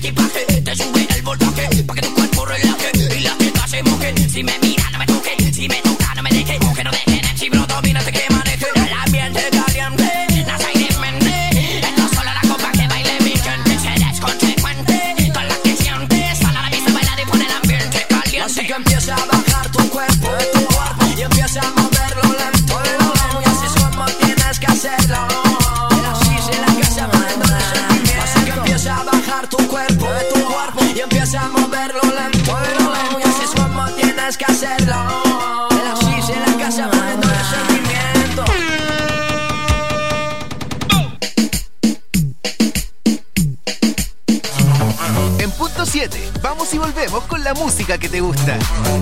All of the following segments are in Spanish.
equipaje, te sube el voltaje, pa' que tu cuerpo relaje y las tetas se mojen. Si me mira, no me toque, si me toca, no me deje, que no dejen el chibro, domínate que maneje. El ambiente caliente, las aire mente, esto solo la copa que baile mi gente. Si eres consecuente, con la que sientes, sal a la pista, bailar y pon el ambiente caliente. Así que empieza a bajar tu cuerpo, y empieza a moverlo lento, y así es como tienes que hacerlo. Así se la casa poniendo el sentimiento. Así que empieza a bajar tu cuerpo, y empieza a moverlo lento, y así es como tienes que hacerlo. Así se la casa poniendo el sentimiento. En punto 7, vamos y volvemos con la música que te gusta.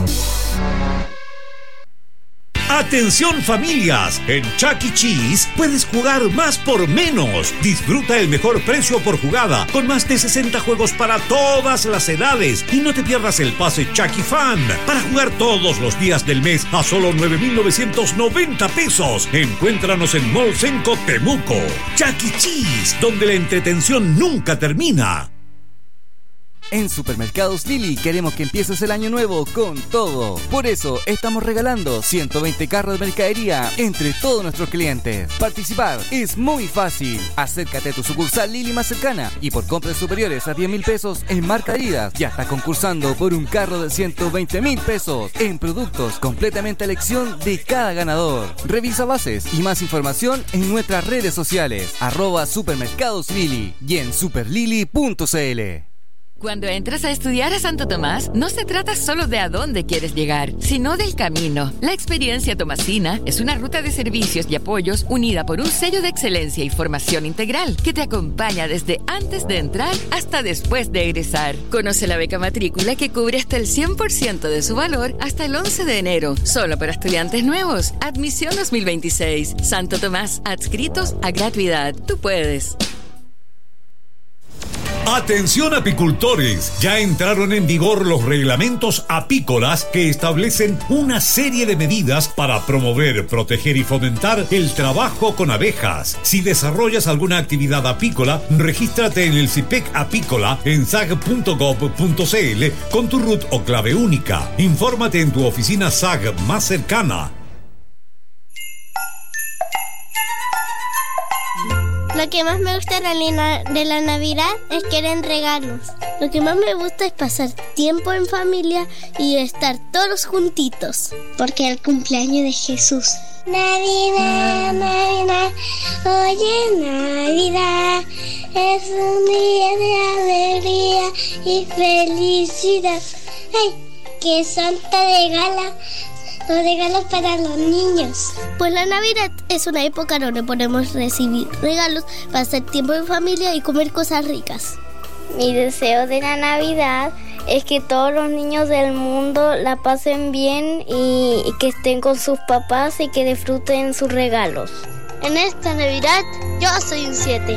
Atención familias, en Chuck E. Cheese puedes jugar más por menos. Disfruta el mejor precio por jugada con más de 60 juegos para todas las edades y no te pierdas el pase Chuck E. Fan para jugar todos los días del mes a solo 9,990 pesos. Encuéntranos en Mall Senco Temuco. Chuck E. Cheese, donde la entretención nunca termina. En Supermercados Lili queremos que empieces el año nuevo con todo. Por eso estamos regalando 120 carros de mercadería entre todos nuestros clientes. Participar es muy fácil. Acércate a tu sucursal Lili más cercana y por compras superiores a 10,000 pesos en marca Adidas ya estás concursando por un carro de 120,000 pesos en productos completamente a elección de cada ganador. Revisa bases y más información en nuestras redes sociales @supermercadoslili y en superlili.cl. Cuando entras a estudiar a Santo Tomás, no se trata solo de a dónde quieres llegar, sino del camino. La experiencia tomasina es una ruta de servicios y apoyos unida por un sello de excelencia y formación integral que te acompaña desde antes de entrar hasta después de egresar. Conoce la beca matrícula que cubre hasta el 100% de su valor hasta el 11 de enero, solo para estudiantes nuevos. Admisión 2026. Santo Tomás, adscritos a gratuidad. Tú puedes. Atención apicultores, ya entraron en vigor los reglamentos apícolas que establecen una serie de medidas para promover, proteger y fomentar el trabajo con abejas. Si desarrollas alguna actividad apícola, regístrate en el CIPEC Apícola en sag.gov.cl con tu RUT o clave única. Infórmate en tu oficina SAG más cercana. Lo que más me gusta de la Navidad es que eran regalos. Lo que más me gusta es pasar tiempo en familia y estar todos juntitos. Porque el cumpleaños de Jesús. Navidad, Navidad, oye Navidad, es un día de alegría y felicidad. ¡Ay, que Santa regala! Los regalos para los niños. Pues la Navidad es una época donde podemos recibir regalos, pasar tiempo en familia y comer cosas ricas. Mi deseo de la Navidad es que todos los niños del mundo la pasen bien y que estén con sus papás y que disfruten sus regalos. En esta Navidad yo soy un 7.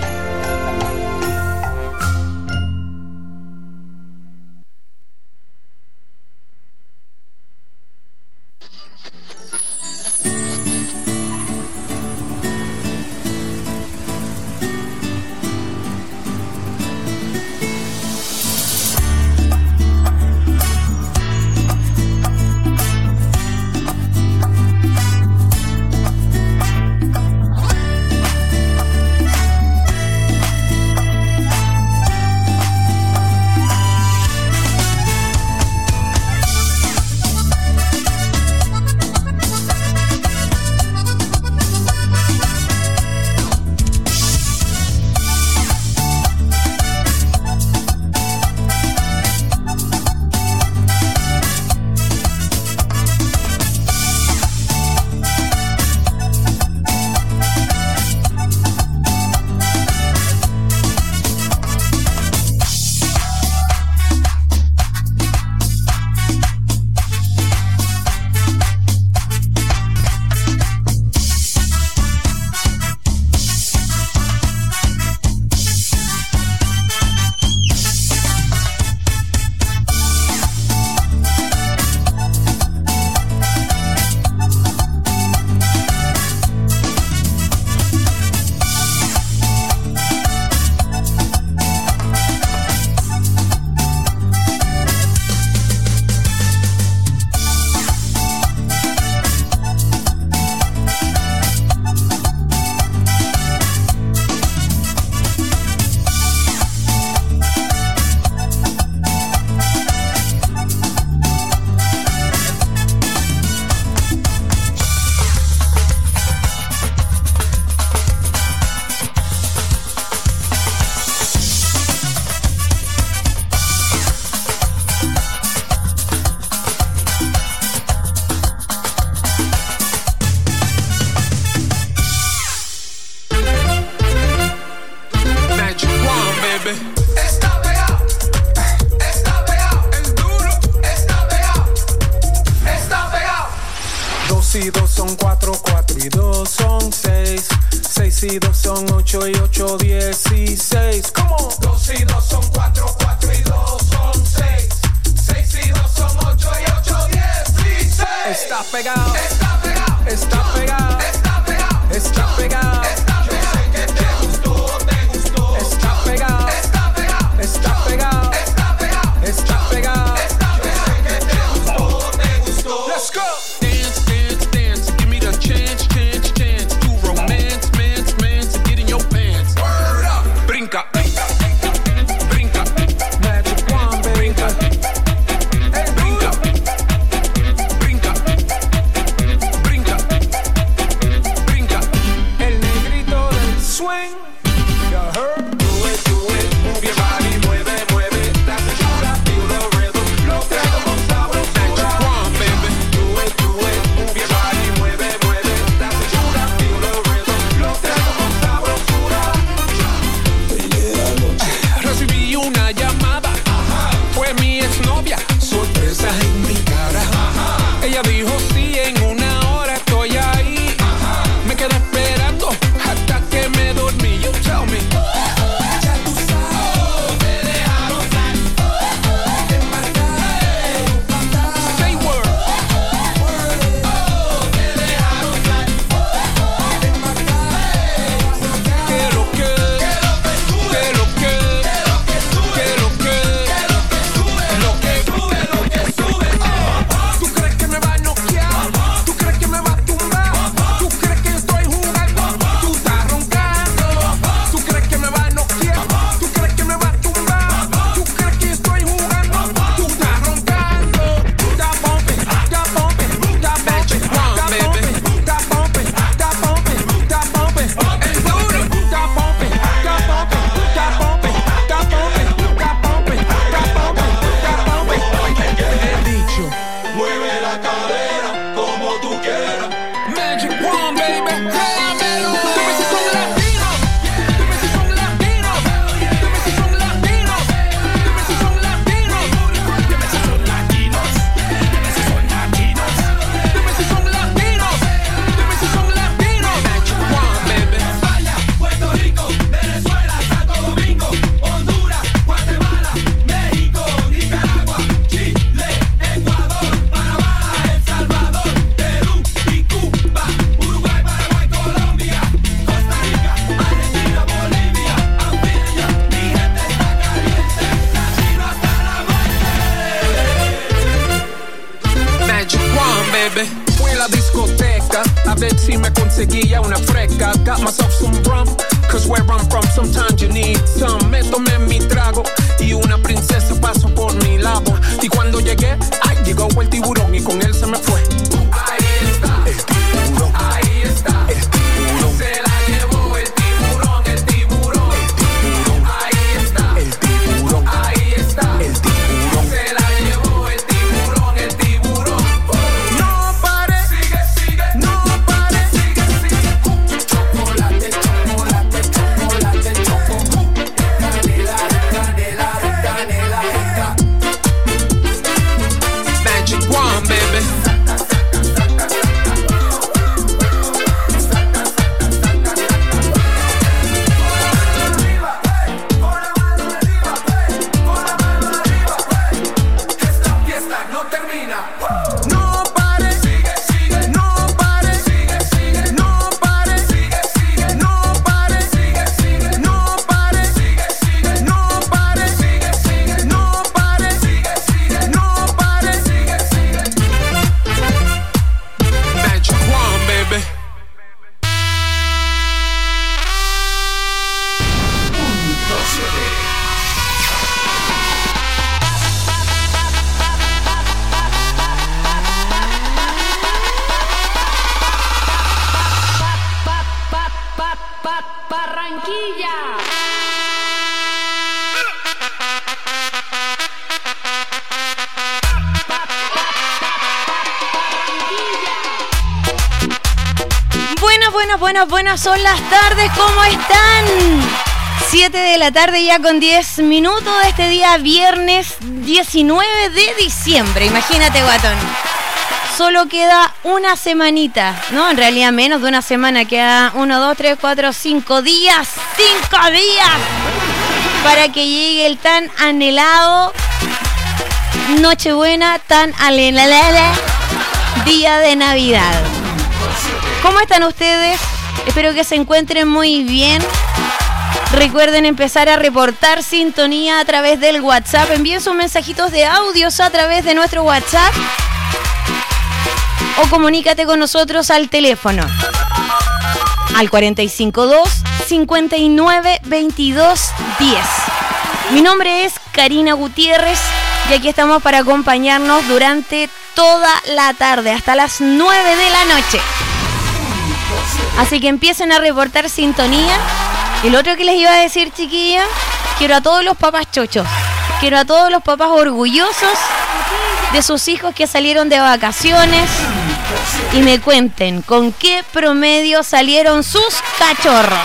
2 y 2 son 4, 4 y 2 son 6. 6 y 2 son 8 y 8, 16. ¿Cómo? 2 y 2 son 4, 4 y 2 son 6. 6 y 2 son 8 y 8, 16. Está pegado, está pegado, está pegado, está pegado, está pegado. Yo sé que te gustó, te gustó. Está pegado, está pegado, está pegado, está pegado, está pegado. Yo sé que te gustó, te gustó. Let's go. Dance, dance, dance. Give me the chance, chance, chance to romance, mance, mance, and get in your pants. Word up. Brinca, brinca, brinca. Magic wand, brinca. Brinca, brinca, brinca, brinca. El negrito del swing. You heard? Do it, move your body, mueve, mueve. That's the shot, feel the rhythm. Lo traigo con sabrosura. Magic wand, baby. Do it, move your body, mueve, mueve. That's the shot, feel the rhythm. Lo traigo con sabrosura. Recibí una llamada, fue mi exnovia, sorpresa en mi cara. Ella dijo sí, en una hora estoy ahí. Me quedé esperando hasta que me dormí. You tell me. Ya tú sabes, me dejaron salir. Say word. Me dejaron salir. Que lo que, que lo que, que lo que, lo que sube. ¿Tú crees que me va a noquear? ¿Tú crees que me va a tumbar? ¿Tú crees que estoy jugando? Tú estás roncando. ¿Tú crees que me va a noquear? ¿Tú crees que me va a tumbar? ¿Tú crees que estoy jugando? Tú estás roncando. Está pumping, está pumping, está pumping, está pumping, está pumping, está pumping, está pumping. El duro está pumping, está pumping, está pumping, está pumping, está pumping, está pumping, está pumping. He dicho, mueve la cadera como tú quieras. Magic wand, baby, créamelo. Dime si son latinos, dime si son latinos, dime si son latinos, dime si son latinos, dime si son latinos, dime si son latinos, dime si son latinos, dime si son latinos. Magic wand, baby. España, Puerto Rico, Venezuela, Santo Domingo, Honduras, Guatemala, México, Nicaragua, Chile, Ecuador, Panamá, El Salvador, Perú y Cuba, Uruguay, Paraguay, Colombia, Costa Rica, Argentina, Bolivia, Antillas, mi gente está caliente, latino hasta la muerte. Magic wand, baby. Fui a la discoteca a ver si me conseguía una fresca. Got myself some rum, cause where I'm from sometimes you need some. Me tomé mi trago y una princesa pasó por mi lado. Y cuando llegué, ay, llegó el tiburón y con él se me fue. Ahí está, el tiburón. Ahí está, el tiburón. Se la llevó el tiburón, el tiburón. El tiburón. Ahí está, el tiburón. Ahí está, el tiburón. Se la llevó el tiburón, el tiburón. No pare, sigue, sigue. No pare, sigue, sigue. Chocolate, chocolate, chocolate, choco. Canela, canela, canela. Magic wand, baby. Esta fiesta no termina. No pare, sigue, sigue. No pare, sigue, sigue. No pare, sigue, sigue. No pare, sigue, sigue. No pare, sigue, sigue. No pare, sigue, sigue. No pare, sigue, sigue. No pare, sigue, sigue. Magic wand, baby. Barranquilla. Buenas, son las tardes, ¿cómo están? 7 de la tarde ya con 10 minutos de este día viernes 19 de diciembre, imagínate, guatón. Solo queda una semanita, ¿no? En realidad menos de una semana. Queda 1, 2, 3, 4, 5 días. ¡5 días! Para que llegue el tan anhelado Nochebuena, tan anhelada día de Navidad. ¿Cómo están ustedes? Espero que se encuentren muy bien. Recuerden empezar a reportar sintonía a través del WhatsApp. Envíen sus mensajitos de audios a través de nuestro WhatsApp. O comunícate con nosotros al teléfono. Al 452-5922-10. Mi nombre es Karina Gutiérrez y aquí estamos para acompañarnos durante toda la tarde, hasta las 9 de la noche. Así que empiecen a reportar sintonía. Y lo otro que les iba a decir, chiquillos, quiero a todos los papás chochos, quiero a todos los papás orgullosos de sus hijos que salieron de vacaciones y me cuenten con qué promedio salieron sus cachorros.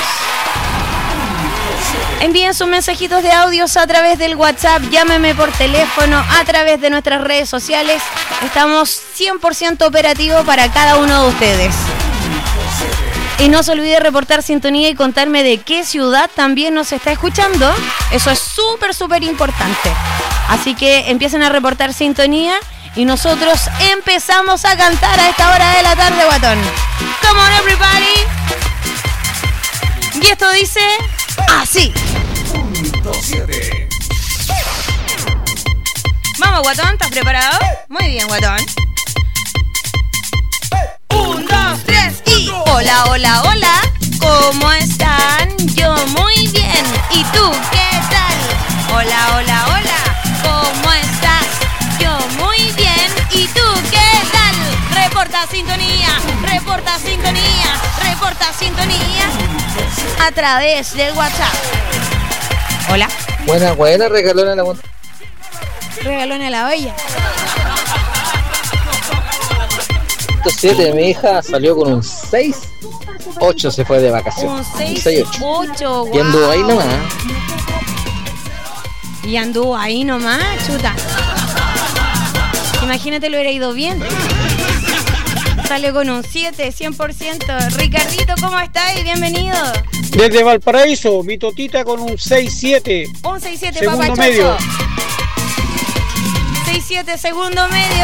Envíen sus mensajitos de audios a través del WhatsApp, llámenme por teléfono, a través de nuestras redes sociales. Estamos 100% operativos para cada uno de ustedes. Y no se olvide reportar sintonía y contarme de qué ciudad también nos está escuchando. Eso es súper importante. Así que empiecen a reportar sintonía y nosotros empezamos a cantar a esta hora de la tarde, guatón. Come on everybody. Y esto dice así. Vamos, guatón, ¿estás preparado? Muy bien, guatón. 1, 2, 3 y... Hola, hola, hola, ¿cómo están? Yo muy bien, ¿y tú qué tal? Hola, hola, hola, ¿cómo estás? Yo muy bien, ¿y tú qué tal? Reporta sintonía, reporta sintonía, reporta sintonía a través del WhatsApp. Hola. Buena, regalona la montaña. Regalona a la olla. 7, mi hija salió con un 6, 8 se fue de vacaciones. Un 6, 8, wow. Y anduvo ahí nomás. Y anduvo ahí nomás, chuta. Imagínate, lo hubiera ido bien. Sale con un 7, 100%. Ricardito, ¿cómo estás? Y bienvenido. Desde Valparaíso, mi totita con un 6-7. Un 6-7, segundo papá medio. 6-7, segundo medio.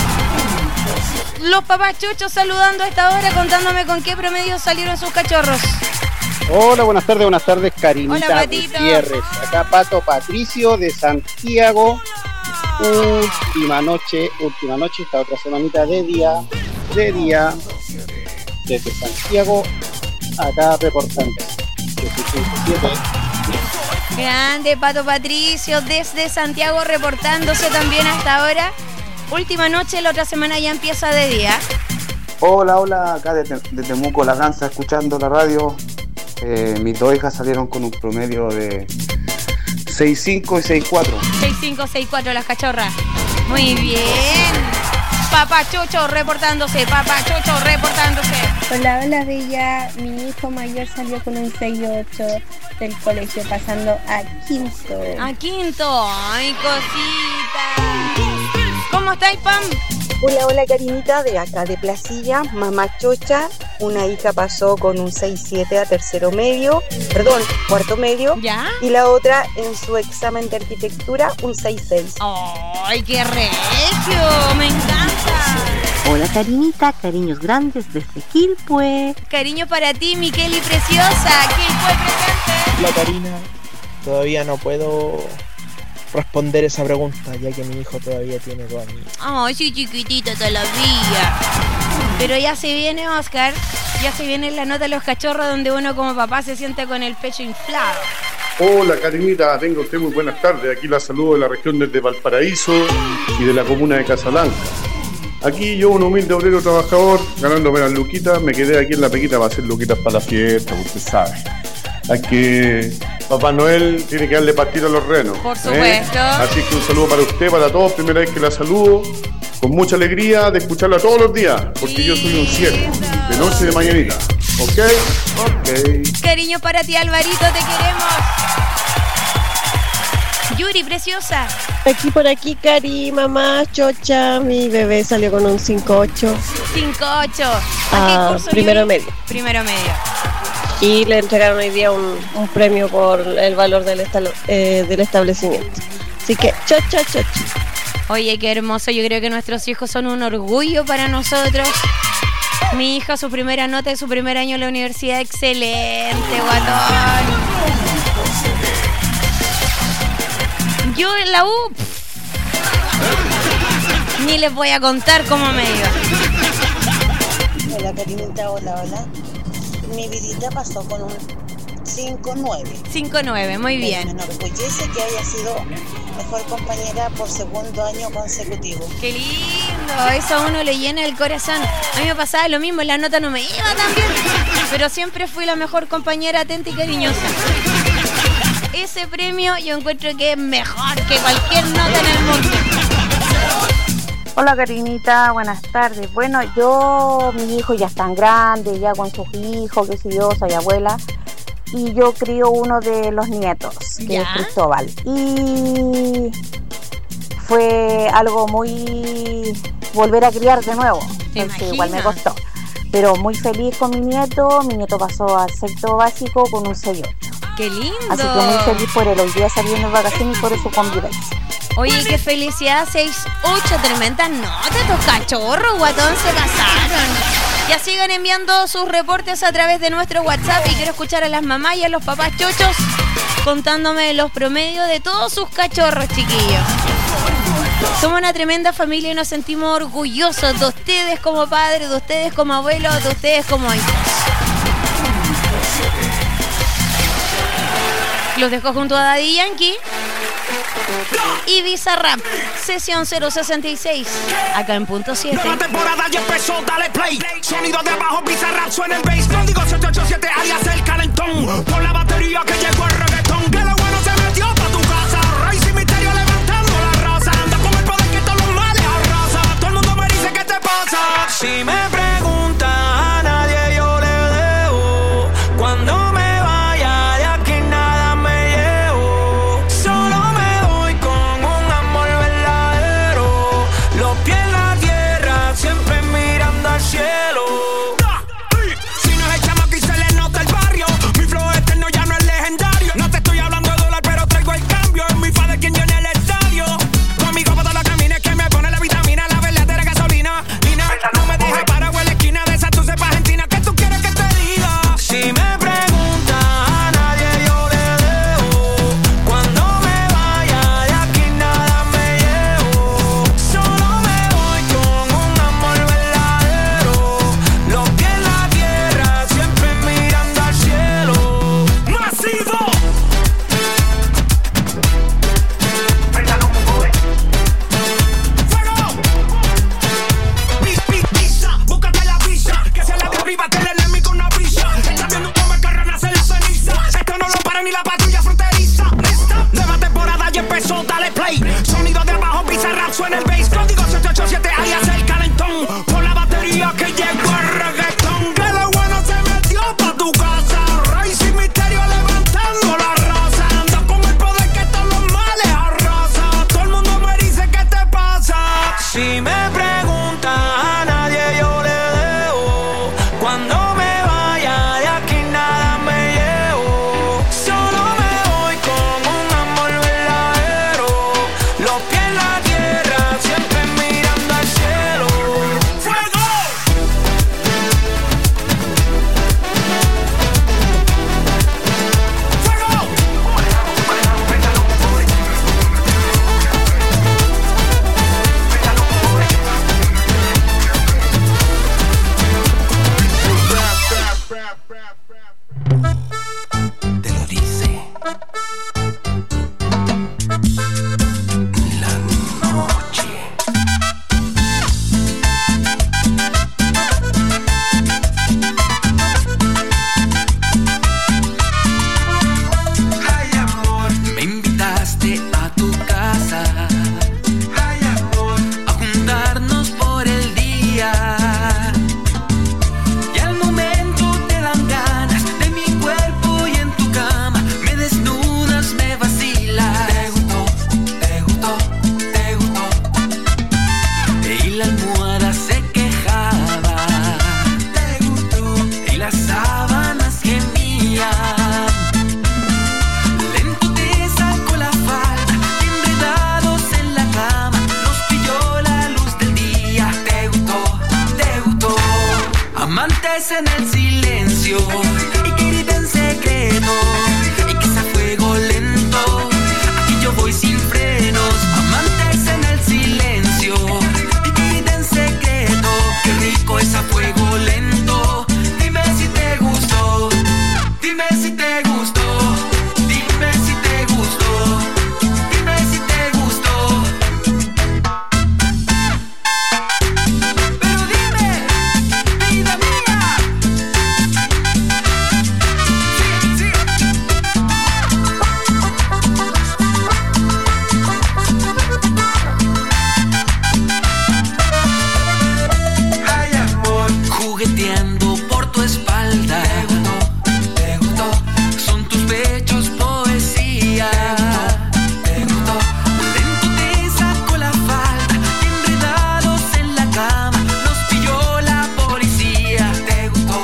Los papás chochos saludando a esta hora, contándome con qué promedio salieron sus cachorros. Hola, buenas tardes, Karinita. Hola, Patito. Gutiérrez. Acá Pato Patricio de Santiago. Última noche, esta otra semanita de día, desde Santiago, acá reportando. Grande Pato Patricio desde Santiago reportándose también hasta ahora. Última noche, la otra semana ya empieza de día. Hola, acá desde Temuco, La Ganza, escuchando la radio. Mis dos hijas salieron con un promedio de 6.5 y 6.4. 6.5, 6.4 las cachorras. Muy bien. Papá Chocho reportándose, Hola, Bella. Mi hijo mayor salió con un 6.8 del colegio, pasando a quinto. A quinto, ay, cosita. ¿Cómo estáis, Pam? Hola, Karinita, de acá de Placilla, mamá chocha. Una hija pasó con un 6.7 a cuarto medio. ¿Ya? Y la otra en su examen de arquitectura, un 6.6. ¡Ay, qué regio! ¡Me encanta! Hola, Karinita, cariños grandes desde Quilpue. Cariño para ti, Miqueli preciosa. Quilpue presente. Hola, Karina. Todavía no puedo responder esa pregunta, ya que mi hijo todavía tiene 2 años. Ay, sí, chiquitito todavía. Pero ya se viene, Oscar, ya se viene la nota de los cachorros, donde uno como papá se siente con el pecho inflado. Hola, Karinita, tenga usted muy buenas tardes. Aquí la saludo de la región desde Valparaíso y de la comuna de Casablanca. Aquí yo, un humilde obrero trabajador, ganándome las luquitas, me quedé aquí en la pequita para hacer luquitas para la fiesta, usted sabe. Hay que... Papá Noel tiene que darle pastito a los renos. Por supuesto. Así que un saludo para usted, para todos. Primera vez que la saludo. Con mucha alegría de escucharla todos los días. Porque yo soy un 7. De noche y de mañanita. ¿Ok? Cariño para ti, Alvarito, te queremos. Yuri, preciosa. Por aquí, Cari, mamá, chocha, mi bebé salió con un 5.8. 5.8. ¿A qué curso, primero Yuri? medio. Primero medio. Y le entregaron hoy día un premio por el valor del establecimiento. Así que, chocha. Oye, qué hermoso. Yo creo que nuestros hijos son un orgullo para nosotros. Mi hija, su primera nota de su primer año en la universidad, excelente, guatón. Yo en la U ni les voy a contar cómo me iba. Hola, Karinita, hola. Mi vidita pasó con un 5.9. 5.9, muy bien. Me enorgullece que haya sido mejor compañera por segundo año consecutivo. Qué lindo, eso a uno le llena el corazón. A mí me pasaba lo mismo, la nota no me iba tan bien, pero siempre fui la mejor compañera, atenta y cariñosa. Ese premio yo encuentro que es mejor que cualquier nota en el mundo. Hola, Karinita, buenas tardes. Bueno, mis hijos ya están grandes, ya con sus hijos, qué sé yo, soy abuela. Y yo crío uno de los nietos, que es Cristóbal. Y fue algo muy... volver a criar de nuevo. Entonces, igual me costó. Pero muy feliz con mi nieto. Mi nieto pasó al sexto básico con un 6.8. ¡Qué lindo! Así que muy feliz por él. Hoy día saliendo de vacaciones y por su convivencia. Oye, qué felicidad, 6.8, tremendas notas, estos cachorros, guatón, se pasaron. Ya sigan enviando sus reportes a través de nuestro WhatsApp y quiero escuchar a las mamás y a los papás chochos contándome los promedios de todos sus cachorros, chiquillos. Somos una tremenda familia y nos sentimos orgullosos de ustedes como padres, de ustedes como abuelos, de ustedes como hijos. Los dejo junto a Daddy Yankee y Bizarrap, sesión 066, acá en punto 7. Nueva temporada ya empezó, dale play. Sonido de abajo, Bizarrap, suena el bass. Código 787, alias el calentón. Por la batería que llegó el reggaetón. Que lo bueno se metió pa' tu casa. Rey sin misterio levantando la raza. Anda con el poder que todos los males arrasa. Todo el mundo me dice, ¿qué te pasa? Si me preguntan, a nadie yo le debo. Cuando me vaya de aquí nada me llevo. Solo me voy con un amor verdadero. Los pies en la tierra, siempre mirando al cielo. Si no es el chamaco y se le nota el barrio. Mi flow eterno ya no es legendario. No te estoy hablando de dólar, pero traigo el cambio. Es mi padre quien llena el estadio. Conmigo para todos los caminos que me pone la vitamina, la verdadera gasolina. No me dejes parado en la esquina de esa tu cepa argentina. ¿Qué tú quieres que te diga? Si me preguntas, a nadie yo le debo. Cuando me vaya de aquí nada me llevo. Solo me voy con un amor verdadero. Los pies en la tierra, siempre mirando al cielo. ¡Masivo! Pisa, búscate la visa. Que sea la de arriba, que le mi con una brisa. Está viendo cómo el carro nace la ceniza. Esto no lo para ni la patrulla fronteriza. ¿Lista? Nueva temporada ya empezó, dale play. Sonido de abajo, Bizarrap, suena el bass. Código 787, alias el calentón. Por la batería que llegó el reggaetón. Que lo bueno se metió pa' tu casa. Rey sin misterio levantando la raza. Anda con el poder que todos los males arrasa. Todo el mundo me dice, ¿qué te pasa? Si me preguntas, a nadie yo le debo. Cuando me vaya de aquí nada me llevo. Solo me voy con un amor verdadero. en el silencio y que grite en secreto y que sea fuego lento. Aquí yo voy sin frenos, amantes en el silencio y que grite en secreto. Qué rico es a fuego lento. Dime si te gustó, dime si te gustó, dime si te gustó, dime si te gustó. Pero dime, vida mía. Sí, sí. Ay, amor, jugueteando por tu espalda. Te gustó, son tus pechos poesía. Te gustó, lento te sacó la falda y enredados en la cama nos pilló la policía. Te gustó,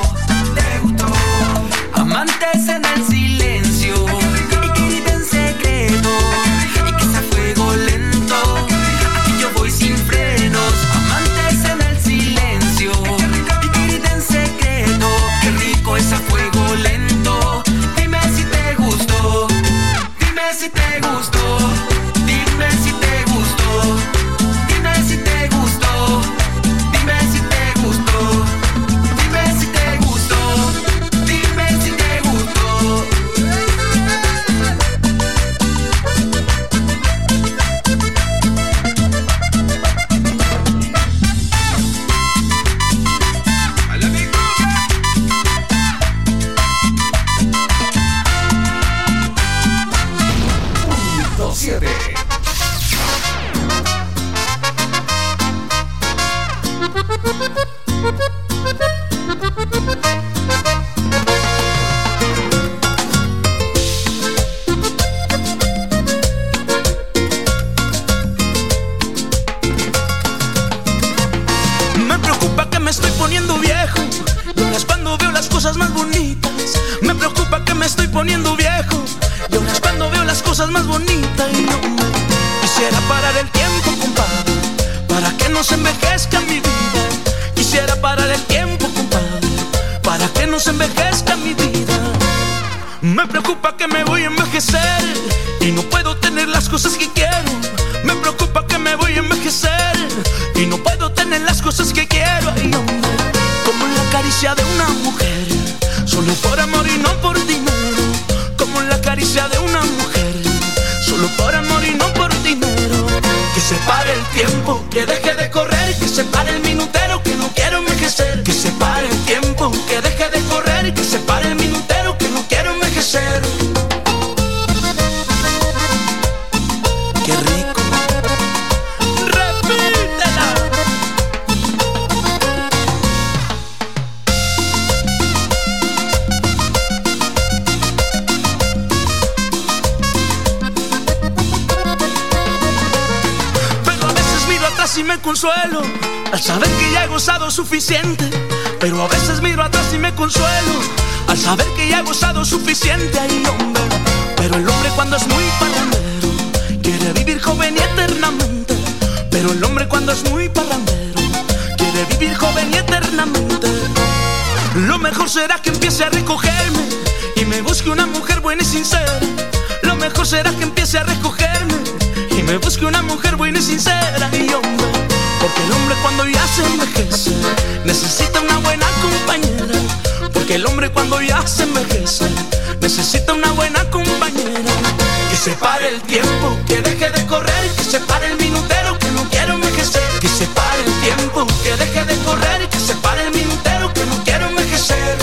amantes en el silencio y que grite en secreto y que sea fuego lento. Aquí yo voy sin frenos, amantes en el silencio y que grite en secreto. Qué rico es a fuego lento. Dime si te gustó, dime si te gustó, dime si te gustó, dime si te gustó, dime si te gustó, dime si te gustó, dime si te gustó. Me preocupa que me estoy poniendo viejo y ahora es cuando veo las cosas más bonitas. Me preocupa que me estoy poniendo viejo y ahora es cuando veo las cosas más bonitas. Y no me quisiera parar el tiempo, compadre, para que no se envejezca mi vida. Quisiera parar el tiempo, compadre, para que no se envejezca mi vida. Me preocupa que me voy a envejecer y no puedo tener las cosas que quiero. Me preocupa que me voy a envejecer y no puedo tener las cosas que quiero. Ay, hombre, como la caricia de una mujer, solo por amor y no por dinero. Como la caricia de una mujer, solo por amor y no por dinero. Que se pare el tiempo, que deje de correr, que se pare el minutero, que no quiero envejecer. Que se pare el tiempo, que deje de correr, que se pare el minutero, que no quiero envejecer. Qué rico. Repítela. Pero a veces miro atrás y me consuelo al saber que ya he gozado suficiente. Pero a veces miro atrás y me consuelo al saber que ya he gozado suficiente. Ay, hombre, pero el hombre cuando es muy parrandero quiere vivir joven y eternamente. Pero el hombre cuando es muy parrandero quiere vivir joven y eternamente. Lo mejor será que empiece a recogerme y me busque una mujer buena y sincera. Lo mejor será que empiece a recogerme y me busque una mujer buena y sincera. Y hombre, porque el hombre cuando ya se envejece necesita una buena compañera. Porque el hombre cuando ya se envejece necesita una buena compañera. Que se pare el tiempo, que deje de correr, que se pare el minutero, que no quiero envejecer. Que se pare el tiempo, que deje de correr, que se pare el minutero, que no quiero envejecer.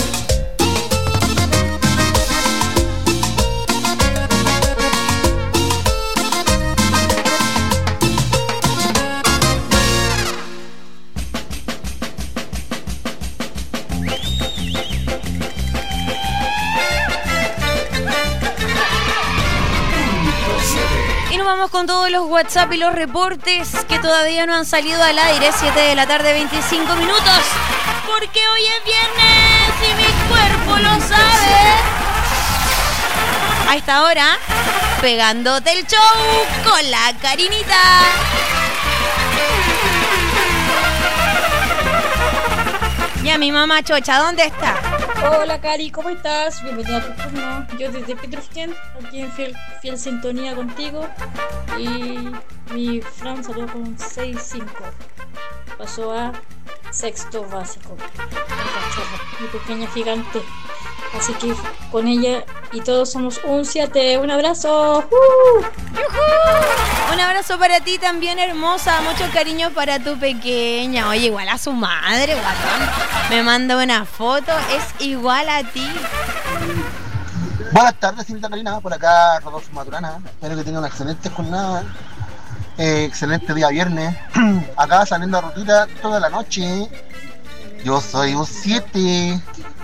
Vamos con todos los WhatsApp y los reportes que todavía no han salido al aire. 7 de la tarde, 25 minutos. Porque hoy es viernes y mi cuerpo lo sabe. A esta hora, pegándote el show con la Karinita. Ya, mi mamá Chocha, ¿dónde está? Hola Cari, ¿cómo estás? Bienvenida a tu turno. Yo desde Petrusquén, aquí en fiel sintonía contigo. Y mi Fran salió con un 6-5. Pasó a sexto básico. Mi pequeña gigante. Así que con ella y todos somos un 7. Un abrazo. Un abrazo para ti también, hermosa. Mucho cariño para tu pequeña. Oye, igual a su madre, guatón. Me manda una foto. Es igual a ti. Buenas tardes, señorita Karina. Por acá, Rodolfo Maturana. Espero que tenga una excelente jornada. Excelente día viernes. Acá saliendo a rutita toda la noche. Yo soy un 7.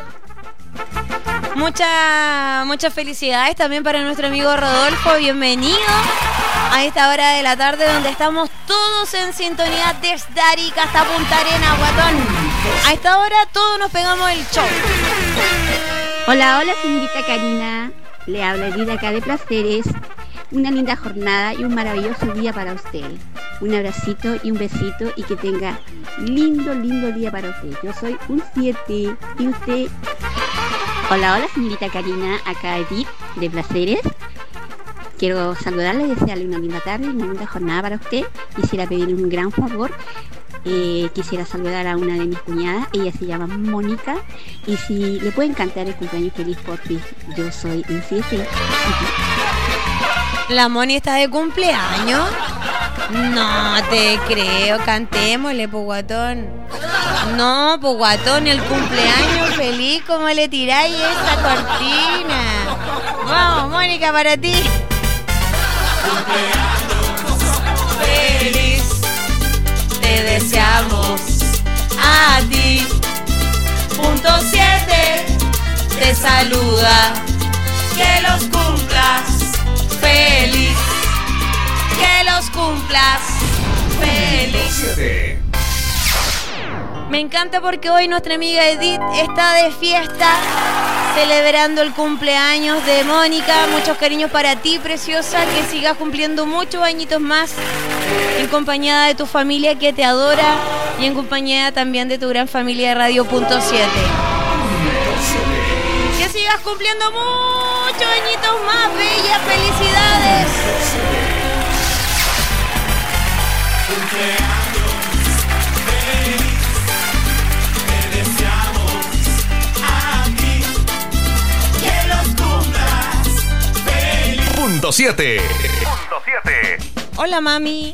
Muchas felicidades también para nuestro amigo Rodolfo. Bienvenido a esta hora de la tarde donde estamos todos en sintonía desde Arica hasta Punta Arenas, guatón. A esta hora todos nos pegamos el show. Hola, señorita Karina. Le habla Edith acá de Placeres. Una linda jornada y un maravilloso día para usted. Un abracito y un besito y que tenga lindo día para usted. Yo soy un 7 y usted... Hola, señorita Karina, acá Edith de Placeres. Quiero saludarle y desearle una linda tarde y una linda jornada para usted. Quisiera pedirle un gran favor. Quisiera saludar a una de mis cuñadas. Ella se llama Mónica. Y si le pueden cantar el cumpleaños feliz, porfi. Yo soy un 7. ¿La Moni está de cumpleaños? No te creo, cantémosle, pues guatón. No, pues guatón, el cumpleaños feliz, ¿cómo le tiráis esa cortina? Vamos, Mónica, para ti. Feliz, te deseamos a ti. Punto 7, te saluda, que los cumplas feliz. Que los cumplas feliz. Me encanta porque hoy nuestra amiga Edith está de fiesta celebrando el cumpleaños de Mónica. Muchos cariños para ti, preciosa. Que sigas cumpliendo muchos añitos más en compañía de tu familia que te adora y en compañía también de tu gran familia de Radio Punto 7. Que sigas cumpliendo muchos añitos más. Bellas felicidades. Te deseamos a ti, que los cumplas feliz. Punto 7. Hola, mami.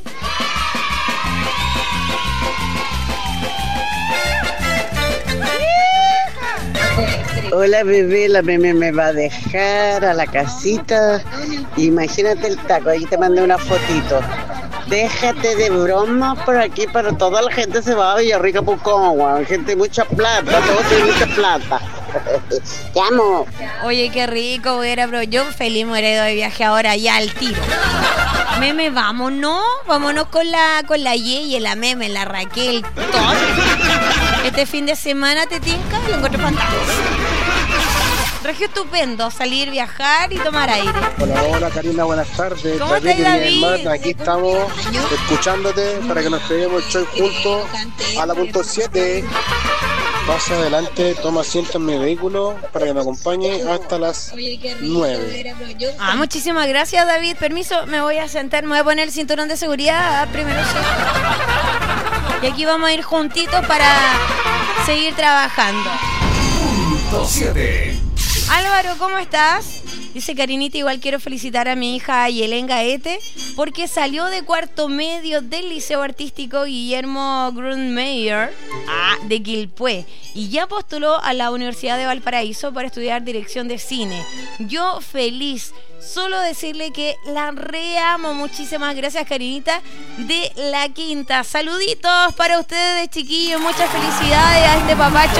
Hola bebé, la meme me va a dejar a la casita. Imagínate el taco, ahí te mandé una fotito. Déjate de broma por aquí, pero toda la gente se va a Villarrica, Pucón, gente de mucha plata, todos tienen mucha plata. Te amo. Oye, qué rico, era, bro. Yo feliz me heredo de viaje ahora ya al tiro. Meme, vámonos con la Yeye, la Meme, la Raquel, todo. Este fin de semana te tinca, lo encuentro fantástico. Regio estupendo, salir, viajar y tomar aire. Hola Karina, buenas tardes. ¿Cómo estás, David? Hermana, aquí estamos escuchándote para que nos peguemos el show juntos a la punto 7. Pasa adelante, toma asiento en mi vehículo para que me acompañe hasta las 9. Muchísimas gracias, David. Permiso, me voy a sentar, me voy a poner el cinturón de seguridad primero. Sí. Y aquí vamos a ir juntitos para seguir trabajando. Punto 7. Álvaro, ¿cómo estás? Dice Karinita, igual quiero felicitar a mi hija Yelén Gaete porque salió de cuarto medio del Liceo Artístico Guillermo Grundmeyer de Quilpué y ya postuló a la Universidad de Valparaíso para estudiar dirección de cine. Yo feliz, solo decirle que la reamo. Muchísimas gracias, Karinita de La Quinta. Saluditos para ustedes, chiquillos, muchas felicidades a este papacho.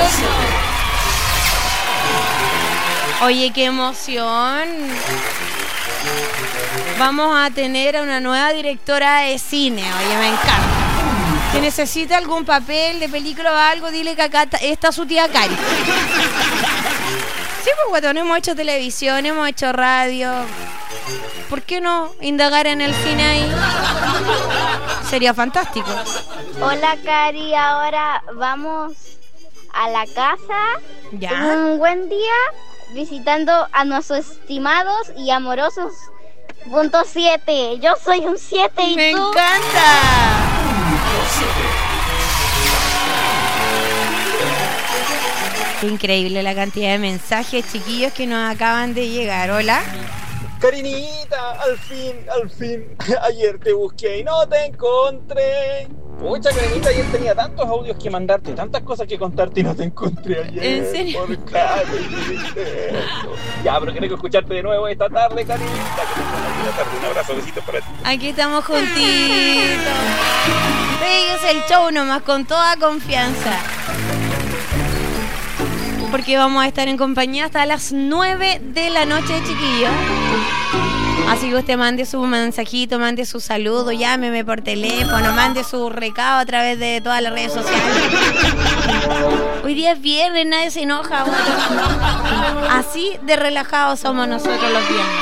Oye, qué emoción. Vamos a tener a una nueva directora de cine. Oye, me encanta. Si necesita algún papel de película o algo, dile que acá está su tía Cari. Sí, pues guatón, hemos hecho televisión, hemos hecho radio. ¿Por qué no indagar en el cine ahí? Sería fantástico. Hola Cari, ahora vamos a la casa ¿Ya? un buen día visitando a nuestros estimados y amorosos punto 7. Yo soy un 7 y ¡Me tú. encanta! Qué increíble la cantidad de mensajes, chiquillos, que nos acaban de llegar. Hola. Karinita, al fin, ayer te busqué y no te encontré. Pucha, Karinita, ayer tenía tantos audios que mandarte, tantas cosas que contarte y no te encontré ayer. ¿En serio? ¿Por qué me hiciste eso? Ya, pero quiero escucharte de nuevo esta tarde, Karinita. Un abrazo, besito para ti. Aquí estamos juntitos. Es el show nomás, con toda confianza. Porque vamos a estar en compañía hasta las 9 de la noche, chiquillos. Así que usted mande su mensajito, mande su saludo, llámeme por teléfono, mande su recado a través de todas las redes sociales. Hoy día es viernes, nadie se enoja. Así de relajados somos nosotros los viernes.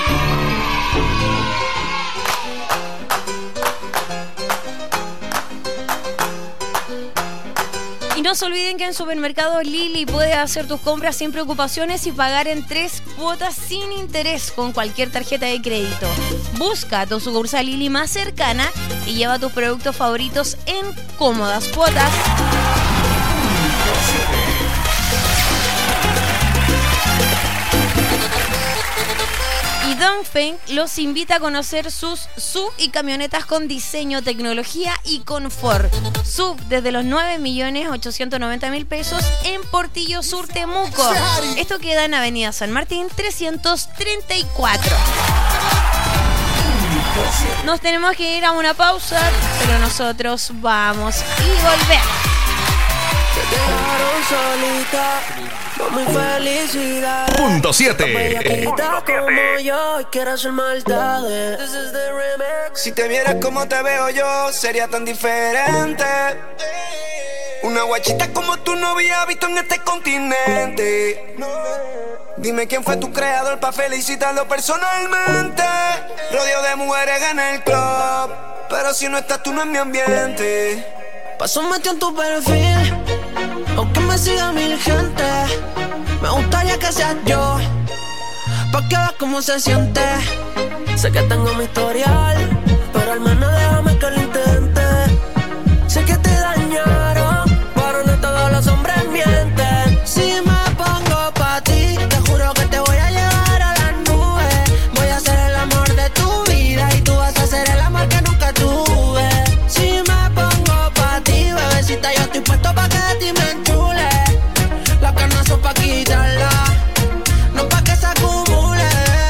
Y no se olviden que en Supermercados Lili puedes hacer tus compras sin preocupaciones y pagar en 3 cuotas sin interés con cualquier tarjeta de crédito. Busca tu sucursal Lili más cercana y lleva tus productos favoritos en cómodas cuotas. Y Dongfeng los invita a conocer sus SUV y camionetas con diseño, tecnología y confort. SUV desde los 9.890.000 pesos en Portillo Sur, Temuco. Esto queda en Avenida San Martín 334. Nos tenemos que ir a una pausa, pero nosotros vamos y volvemos. Te dejaron solita, con mi felicidad. Punto 7. Como yo y quiero hacer maldades. Si te vieras como te veo yo, sería tan diferente. Una guachita como tú no había visto en este continente. Dime quién fue tu creador para felicitarlo personalmente. Rodeo de mujeres en el club, pero si no estás tú no es mi ambiente. Paso metido en tu perfil, aunque me siga 1000 gente. Me gustaría que seas yo, pa' que veas cómo se siente. Sé que tengo mi historial, pero al menos déjame que lo intente. Sé que te dañaron, pero no todos los hombres mienten. Si me pongo pa' ti, te juro que te voy a llevar a las nubes. Voy a ser el amor de tu vida y tú vas a ser el amor que nunca tuve. Si me pongo pa' ti, bebecita, yo estoy puesto pa' que de ti me enchule. Las ganas son pa' quitarla, no pa' que se acumule.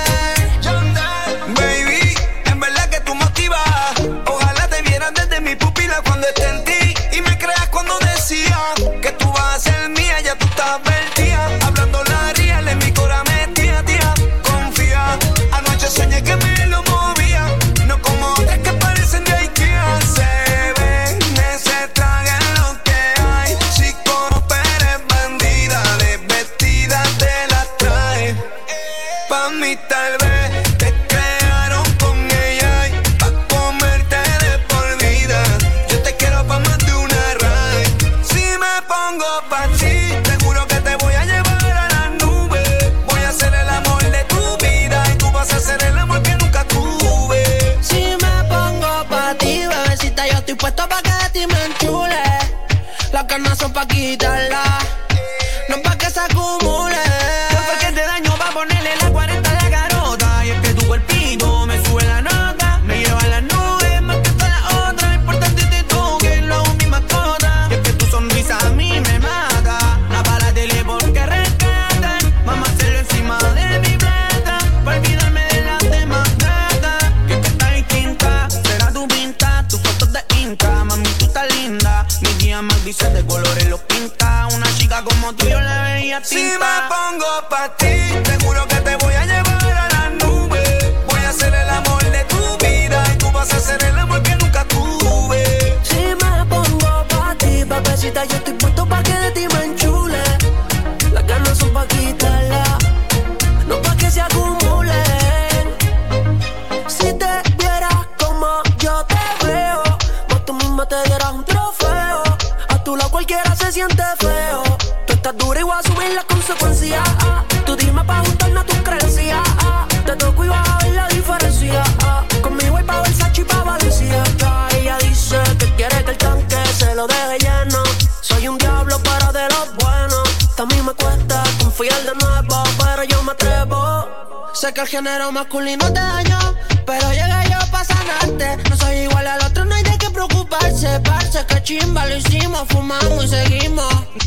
Baby, en verdad que tú motivas. Ojalá te vieran desde mi pupila cuando esté en ti. Y me creas cuando decía que tú vas a ser mía, ya tú estás advertida. Hablando la real en mi cora metía, tía. Confía, anoche soñé que me lo movía. No como otras que parecen de Ikea. Se ven, ese traje es lo que hay. Si como eres bandida, desvestida te la trae. Pa' mí tal vez te crearon con ella y pa' comerte de por vida. Yo te quiero pa' más de una ride. Si me pongo pa' ti, te juro que te voy a llevar a la nube. Voy a ser el amor de tu vida y tú vas a ser el amor que nunca tuve. Si me pongo pa' ti, bebecita, yo estoy puesto pa' que de ti me enchule. Las ganas son pa' quitarla, no pa' que se acumule. No fue que te daño pa' ponerle la 40 a la garota. Y es que tu cuerpito me sube la nota, me lleva a las nubes más que todas las otras. Importante tú, que lo hago mi mascota. Y es que tu sonrisa a mí me mata. La para la tele porque rescatan. Vamos a hacerlo encima de mi plata, pa' olvidarme de las demás gatas. Que está distinta, será tu pinta, tus fotos de Insta. Mami, tú estás linda, mi tía más dice de colores los pinta. Una chica como tú yo la veía tinta. Si me pongo pa' ti, te juro que te voy a llevar a la nube. Voy a ser el amor de tu vida y tú vas a ser el amor que nunca tuve. Si me pongo pa' ti, papacita, yo estoy puesto pa' que de ti me enchule. Las ganas son pa' quitarla, no pa' que se acumulen. Si te vieras como yo te veo, vos tú misma te dieras un trofeo. A tu lado cualquiera se siente feo. Tú consecuencias. Tú dime pa' ajustarme a tus creencias. Te toco y vas a ver la diferencia. Conmigo hay pa' Versace y pa' Valencia. Ella dice que quiere que el tanque se lo deje lleno. Soy un diablo pero de los buenos. A mí me cuesta confiar de nuevo, pero yo me atrevo. Sé que el género masculino te dañó, pero llegué yo pa' sanarte. No soy igual al otro, no hay de qué preocuparse. Parce, que chimba, lo hicimos, fumamos y seguimos.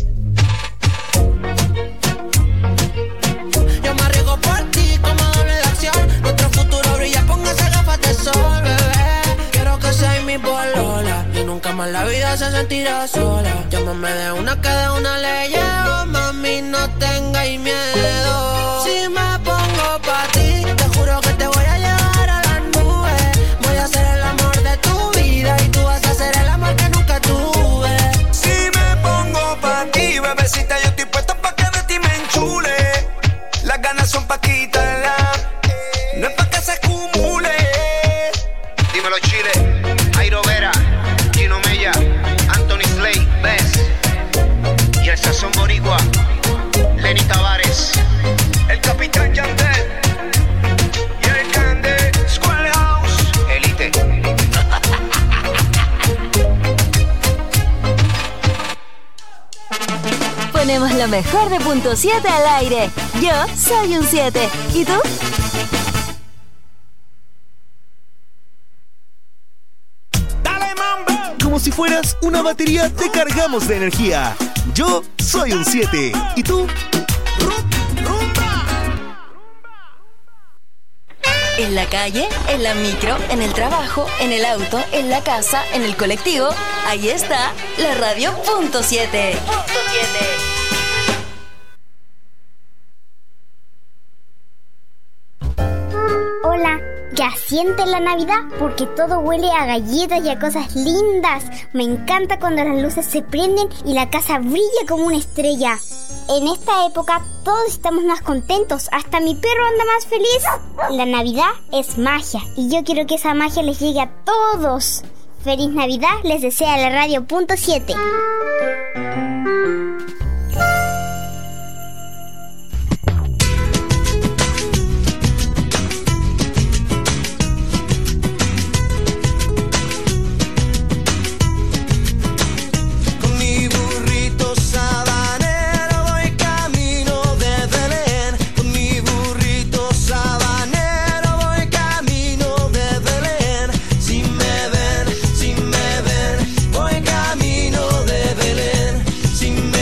Yo me arriesgo por ti como doble de acción. Nuestro futuro brilla, póngase gafas de sol, bebé. Quiero que seas mi polola y nunca más la vida se sentirá sola. Llámame de una que de una le llevo, mami, no tengáis miedo. Si me pongo pa' ti, te juro que te voy a llevar a las nubes. Voy a ser el amor de tu vida y tú vas a ser el amor que nunca tuve. Si me pongo pa' ti, bebecita, yo estoy puesto pa' que de ti me enchule. Las ganas son pa' quitarla, no es pa' que se acumule. Dímelo Chile, Jairo Vera, Gino Mella, Anthony Slay, Bess y el sazón boricua, Lenny Tavares, el capitán Yandel y el Cande, Schoolhouse, Elite. Ponemos lo mejor de Punto 7 al aire. Yo soy un 7. ¿Y tú? Como si fueras una batería, te cargamos de energía. Yo soy un 7. ¿Y tú? En la calle, en la micro, en el trabajo, en el auto, en la casa, en el colectivo. Ahí está la radio Punto 7. Hola, ¿ya sienten la Navidad? Porque todo huele a galletas y a cosas lindas. Me encanta cuando las luces se prenden y la casa brilla como una estrella. En esta época todos estamos más contentos, hasta mi perro anda más feliz. La Navidad es magia y yo quiero que esa magia les llegue a todos. Feliz Navidad les desea la radio Punto 7. Si me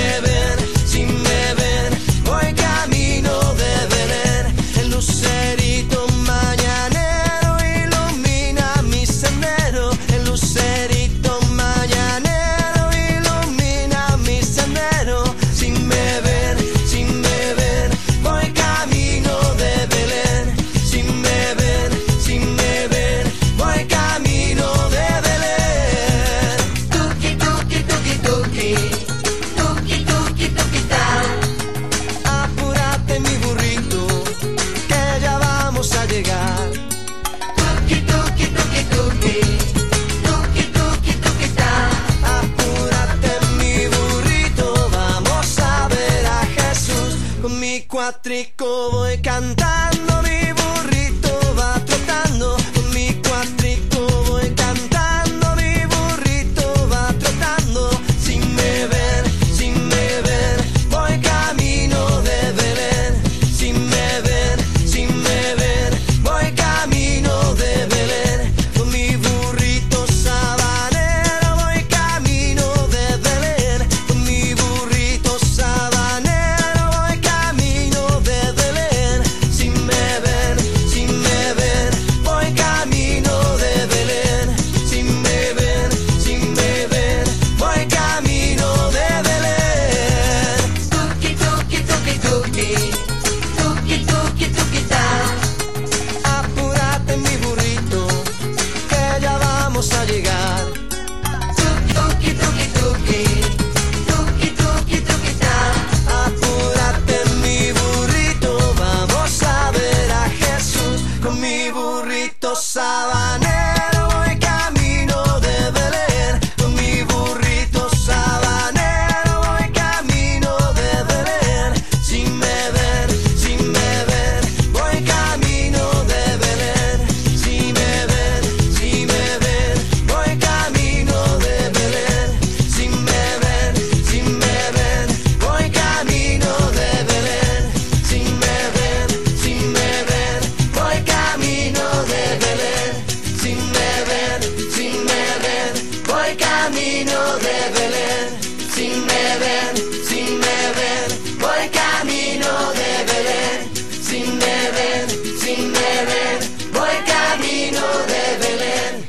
camino de Belén, sin beber, voy camino de Belén, sin beber, voy camino de Belén.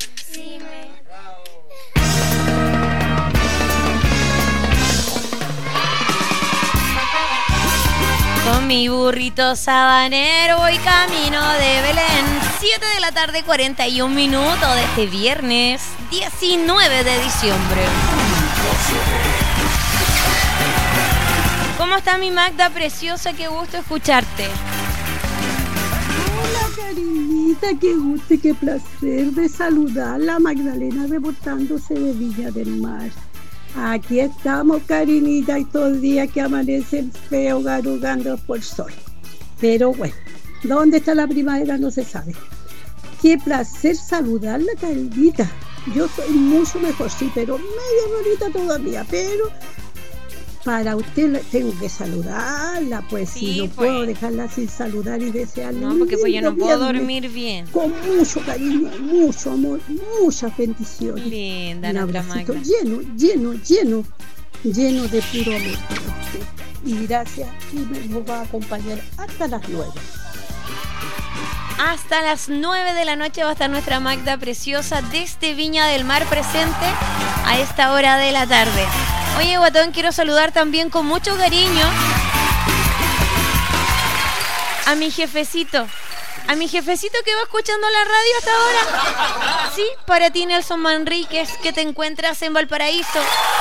Con mi burrito sabanero voy camino de Belén. 7 de la tarde, 41 minutos de este viernes 19 de diciembre. ¿Cómo está mi Magda preciosa? Qué gusto escucharte. Hola, Karinita, qué gusto y qué placer de saludarla. Magdalena reportándose de Villa del Mar. Aquí estamos, Karinita, y todo el día que amanece feo, garugando por sol. Pero bueno, ¿dónde está la primavera? No se sabe. Qué placer saludarla, Karinita. Yo soy mucho mejor, sí, pero medio bonita todavía, pero para usted tengo que saludarla, pues sí, si no pues. puedo dejarla sin saludar y desearle. No, porque pues yo no puedo viernes, dormir bien. con mucho cariño, mucho amor, muchas bendiciones. Linda, un nuestra abracito Magda. lleno de puro amor para usted. Y gracias, y me va a acompañar hasta las 9. Hasta las 9 de la noche va a estar nuestra Magda preciosa desde Viña del Mar presente a esta hora de la tarde. Oye, Guatón, quiero saludar también con mucho cariño a mi jefecito. A mi jefecito que va escuchando la radio hasta ahora. Sí, para ti, Nelson Manríquez, que te encuentras en Valparaíso.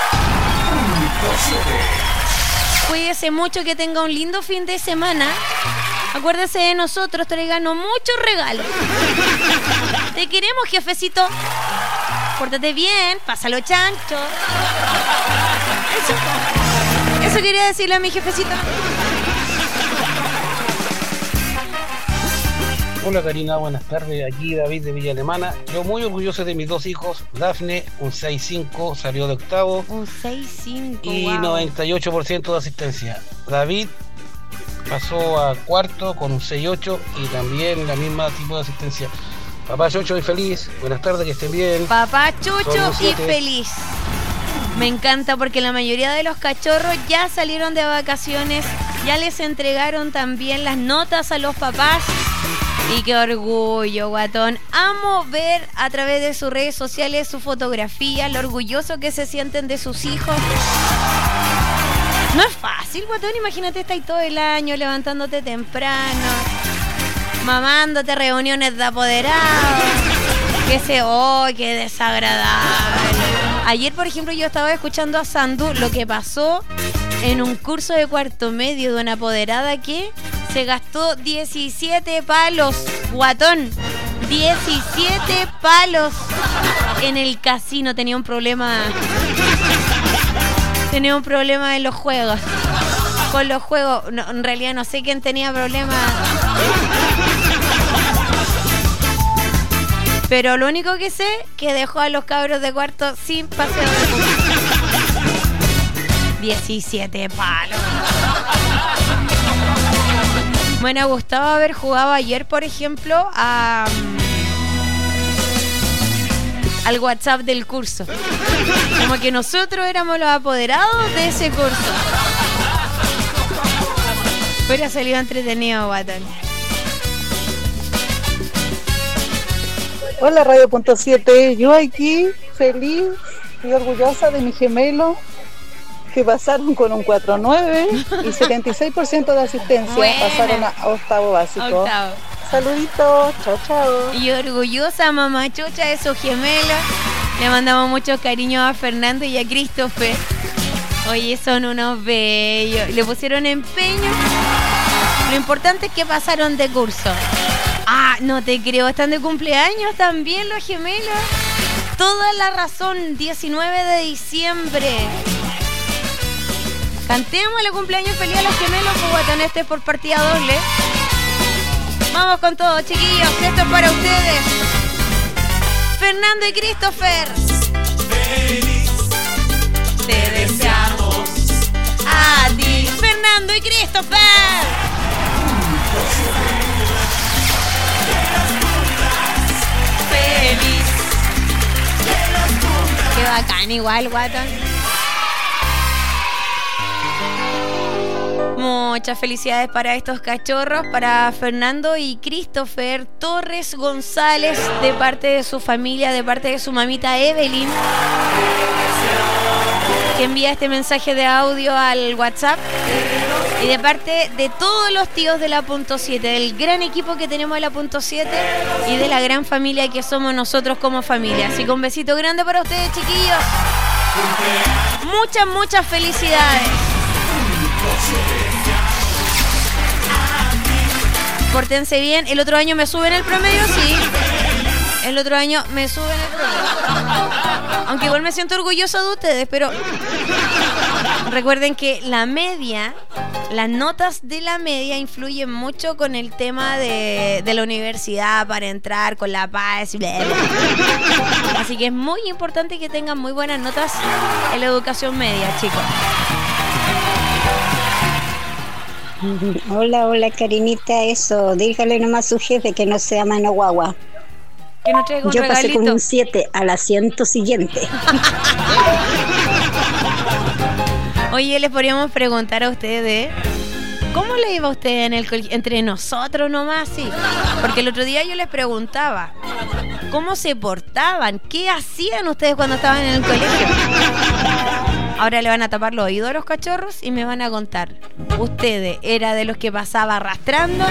Cuídese mucho, que tenga un lindo fin de semana. Acuérdese de nosotros, tráiganos muchos regalos. Te queremos, jefecito. Pórtate bien, pásalo chancho. Eso quería decirle a mi jefecito. Hola Karina, buenas tardes. Aquí David de Villa Alemana. Yo muy orgulloso de mis dos hijos. Dafne, un 6.5, salió de octavo. Un 6.5, y wow. 98% de asistencia. David pasó a cuarto con un 6.8 y también la misma tipo de asistencia. Papá Chocho y feliz. Buenas tardes, que estén bien. Papá Chucho Son y 7. feliz. Me encanta porque la mayoría de los cachorros ya salieron de vacaciones, ya les entregaron también las notas a los papás. Y qué orgullo, Guatón. Amo ver a través de sus redes sociales su fotografía, lo orgulloso que se sienten de sus hijos. No es fácil, Guatón. Imagínate, estar ahí todo el año levantándote temprano, mamándote reuniones de apoderados. Qué desagradable. Ayer, por ejemplo, yo estaba escuchando a Sandu lo que pasó en un curso de cuarto medio de una apoderada que se gastó 17 palos, Guatón. 17 palos en el casino. Tenía un problema en los juegos. Con los juegos, no, en realidad no sé quién tenía problemas. Pero lo único que sé que dejó a los cabros de cuarto sin paseo de punta. 17 palos. Bueno, gustaba haber jugado ayer, por ejemplo, al WhatsApp del curso. Como que nosotros éramos los apoderados de ese curso. Pero ha salido entretenido, Guatón. Hola Radio.7, yo aquí feliz y orgullosa de mis gemelos que pasaron con un 4.9 y 76% de asistencia. Buena. Pasaron a octavo básico. Octavo. Saluditos, chao chao. Y orgullosa mamá Chucha de sus gemelos. Le mandamos mucho cariño a Fernando y a Christopher. Oye, son unos bellos. Le pusieron empeño. Lo importante es que pasaron de curso. Ah, no te creo, están de cumpleaños también los gemelos. Toda la razón, 19 de diciembre. Cantemos el cumpleaños feliz a los gemelos, pues Guatón, este es por partida doble. Vamos con todo, chiquillos, que esto es para ustedes. Fernando y Christopher. Feliz te deseamos a ti. Fernando y Christopher. Feliz. Qué bacán igual, guatón. Muchas felicidades para estos cachorros, para Fernando y Christopher Torres González, de parte de su familia, de parte de su mamita Evelyn, que envía este mensaje de audio al WhatsApp, y de parte de todos los tíos de la Punto 7, del gran equipo que tenemos de la Punto 7 y de la gran familia que somos nosotros como familia. Así que un besito grande para ustedes, chiquillos. Muchas felicidades. Pórtense bien. El otro año me suben el promedio, sí. El otro año me suben el promedio. Aunque igual me siento orgulloso de ustedes, pero recuerden que la media, las notas de la media influyen mucho con el tema de la universidad para entrar con la paz. Así que es muy importante que tengan muy buenas notas en la educación media, chicos. Hola, Karinita, eso, dígale nomás a su jefe que no sea mano guagua. Que no traiga un Yo regalito. pasé con un 7 al asiento siguiente. Oye, les podríamos preguntar a ustedes, ¿cómo le iba a usted en el colegio? Entre nosotros nomás, sí. Porque el otro día yo les preguntaba, ¿cómo se portaban? ¿Qué hacían ustedes cuando estaban en el colegio? Ahora le van a tapar los oídos a los cachorros y me van a contar. ¿Ustedes era de los que pasaba arrastrando?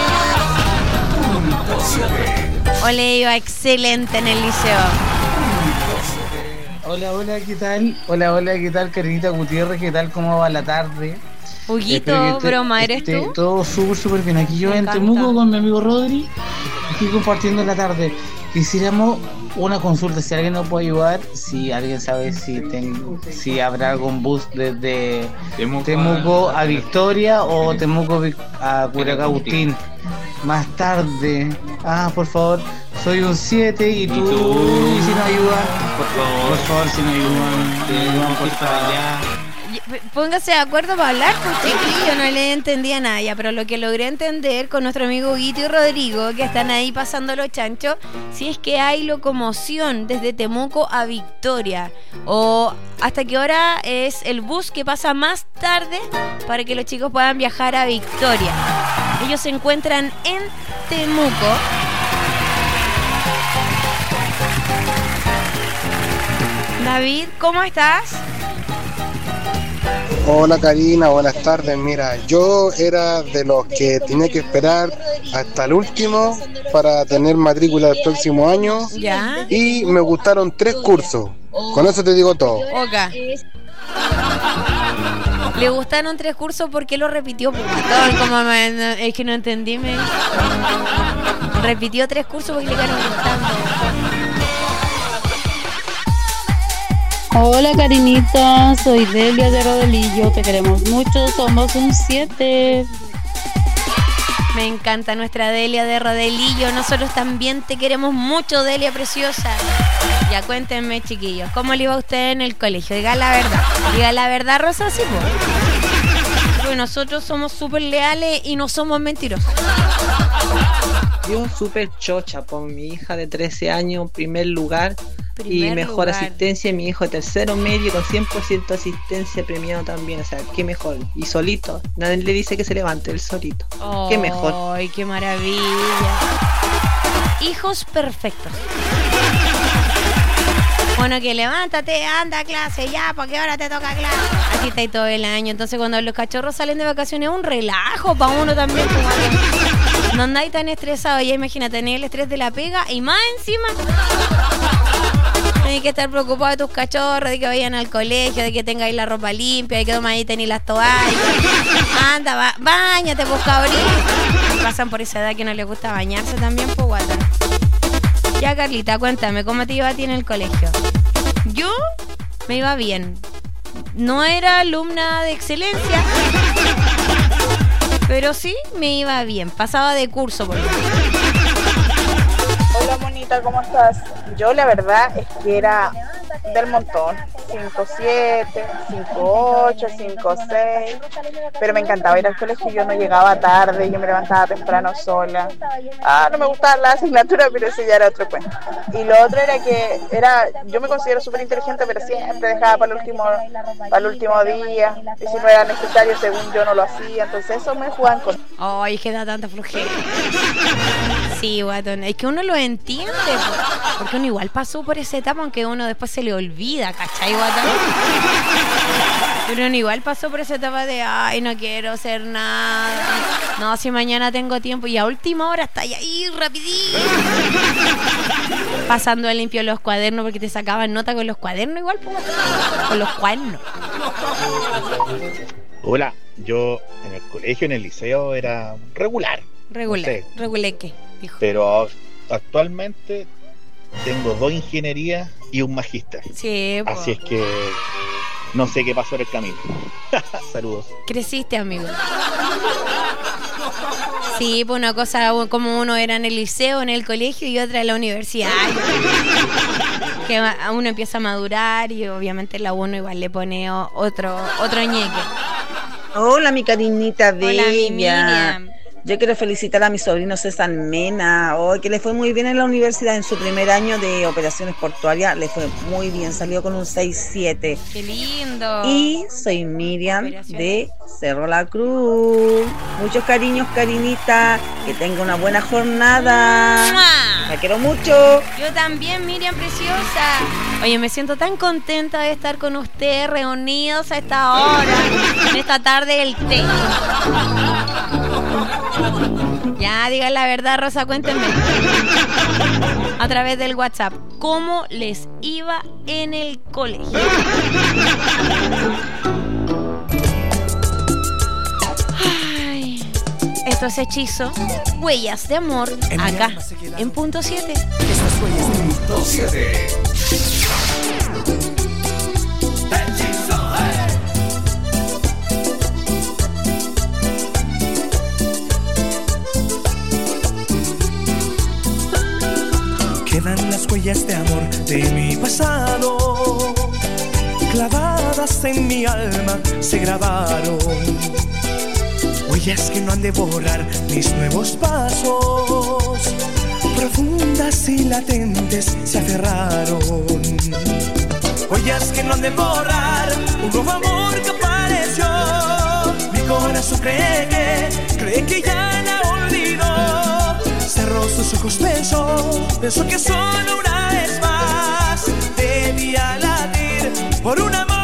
¿O le iba excelente en el liceo? Hola, ¿qué tal? Hola, ¿qué tal, Karinita Gutiérrez? ¿Qué tal? ¿Cómo va la tarde? Huguito, broma, ¿eres tú? Todo súper bien. Aquí yo Me en encanta. Temuco con mi amigo Rodri, aquí compartiendo la tarde. Quisiéramos una consulta, si alguien nos puede ayudar, si alguien sabe si habrá algún bus desde Temuco a Victoria o Temuco a Curacautín. Más tarde. Por favor, soy un 7 y tú, y si nos ayudan, por favor, si nos ayudan, por favor. Póngase de acuerdo para hablar, pues chiquillo, no le entendía nada ya, pero lo que logré entender con nuestro amigo Guito y Rodrigo, que están ahí pasando los chanchos, si es que hay locomoción desde Temuco a Victoria, o hasta qué hora es el bus que pasa más tarde para que los chicos puedan viajar a Victoria. Ellos se encuentran en Temuco. David, ¿cómo estás? Hola Karina, buenas tardes. Mira, yo era de los que tenía que esperar hasta el último para tener matrícula el próximo año. Ya. Y me gustaron 3 cursos. Con eso te digo todo. Oca. Le gustaron 3 cursos, ¿por qué lo repitió? Es que no entendí. Repitió 3 cursos porque le quedaron gustando. Hola Karinita, soy Delia de Rodelillo, te queremos mucho, somos un 7. Me encanta nuestra Delia de Rodelillo, nosotros también te queremos mucho, Delia preciosa. Ya cuéntenme, chiquillos, ¿cómo le iba a usted en el colegio? Diga la verdad, Rosa, sí, pues nosotros somos súper leales y no somos mentirosos. Yo súper chocha por mi hija de 13 años, primer lugar y mejor asistencia, mi hijo de tercero medio con 100% asistencia premiado también, o sea, qué mejor, y solito, nadie le dice que se levante, él solito, qué mejor. Ay, qué maravilla. Hijos perfectos. Bueno, que levántate, anda a clase ya, porque ahora te toca clase. Así está ahí todo el año. Entonces cuando los cachorros salen de vacaciones es un relajo para uno también. Como que no andáis tan estresados. Ya imagínate, tener el estrés de la pega y más encima tenés que estar preocupado de tus cachorros, de que vayan al colegio, de que tengáis la ropa limpia, de que tomáis tenéis las toallas. Anda, báñate, pues cabrón. Pasan por esa edad que no les gusta bañarse también, pues guata. Ya, Carlita, cuéntame, ¿cómo te iba a ti en el colegio? Yo me iba bien. No era alumna de excelencia, pero sí me iba bien. Pasaba de curso, por ejemplo. Hola, Monita, ¿cómo estás? Yo la verdad es que era del montón. 5'7", 5'8", 5'6". Pero me encantaba ir al colegio, yo no llegaba tarde, yo me levantaba temprano sola. No me gustaba la asignatura, pero eso ya era otro cuento. Y lo otro era que yo me considero súper inteligente, pero siempre dejaba para el último día. Y si no era necesario, según yo no lo hacía. Entonces eso me jugaban con... Ay, es que da tanta flojera. Sí, guatón, es que uno lo entiende, porque uno igual pasó por esa etapa, aunque uno después se le olvida, ¿cachai, guatón? Pero uno igual pasó por esa etapa de, ay, no quiero hacer nada, no, si mañana tengo tiempo, y a última hora está ahí rapidito, pasando a limpio los cuadernos, porque te sacaban nota con los cuadernos igual, pues, con los cuadernos. Hola, yo en el colegio, en el liceo, era regular. Regular, no sé, reguleque, dijo. Pero actualmente tengo 2 ingenierías y un magíster. Sí, po. Así es que no sé qué pasó en el camino. Saludos. Creciste, amigo. Sí, pues una cosa como uno era en el liceo, en el colegio, y otra en la universidad. Que uno empieza a madurar y obviamente la uno igual le pone otro ñeque. Hola, mi carinita bella. Hola, mi Miriam. Yo quiero felicitar a mi sobrino César Mena, que le fue muy bien en la universidad en su primer año de operaciones portuarias, le fue muy bien, salió con un 6.7. ¡Qué lindo! Y soy Miriam de Cerro La Cruz. Muchos cariños, carinita, que tenga una buena jornada. ¡Mua! La quiero mucho. Yo también, Miriam preciosa. Oye, me siento tan contenta de estar con ustedes reunidos a esta hora, en esta tarde del té. Ya, digan la verdad, Rosa, cuéntenme a través del WhatsApp cómo les iba en el colegio. Ay, esto es Hechizo, Huellas de Amor, acá en Punto 7. Estas huellas de Punto 7. Quedan las huellas de amor de mi pasado, clavadas en mi alma se grabaron. Huellas que no han de borrar mis nuevos pasos, profundas y latentes se aferraron. Huellas que no han de borrar un nuevo amor que apareció. Mi corazón cree que ya la olvidó. Cerró sus ojos, pensó que solo una vez más debía latir por un amor.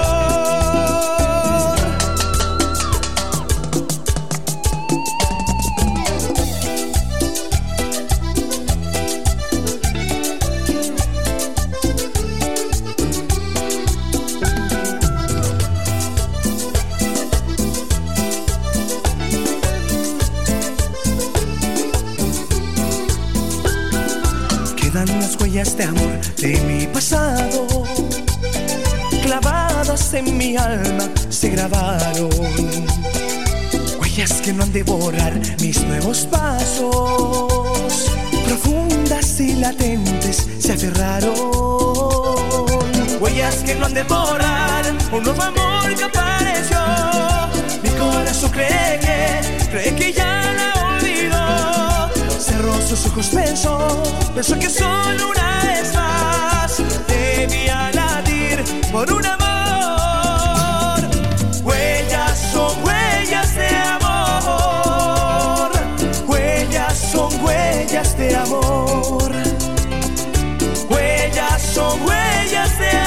Las huellas de amor de mi pasado, clavadas en mi alma se grabaron. Huellas que no han de borrar mis nuevos pasos, profundas y latentes se aferraron. Huellas que no han de borrar un nuevo amor que apareció. Mi corazón cree que ya la olvidó. Cerró sus ojos, pensó que solo una vez más debía latir por un amor. Huellas son huellas de amor. Huellas son huellas de amor. Huellas son huellas de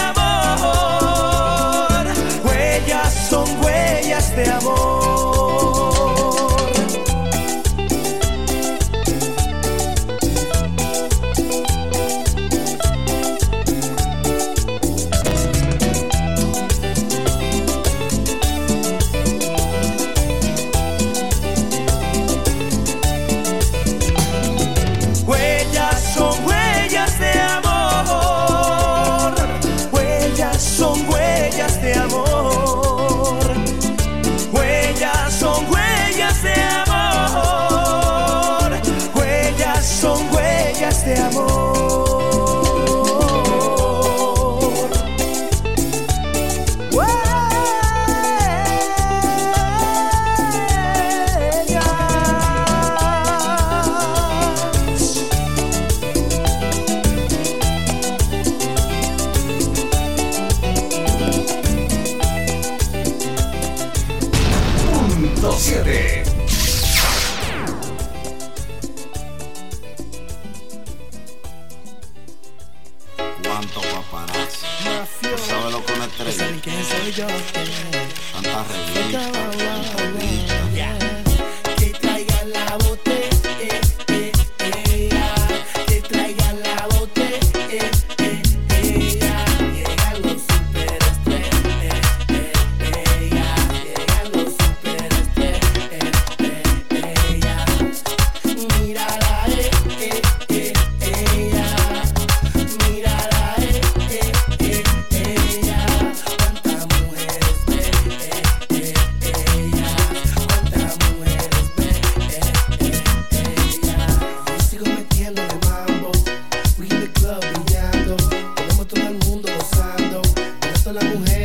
amor. Huellas son huellas de amor. yo Tanta revista, tanta revista. que traiga la botella, que traiga la botella, llegan los superestrellas, llegan los superestrellas, mírala, mírala, cuántas mujeres ve, cuántas mujeres ve, yo sigo metiéndole mambo, we in the club brillando, tenemos todo el mundo gozando, con esto las mujeres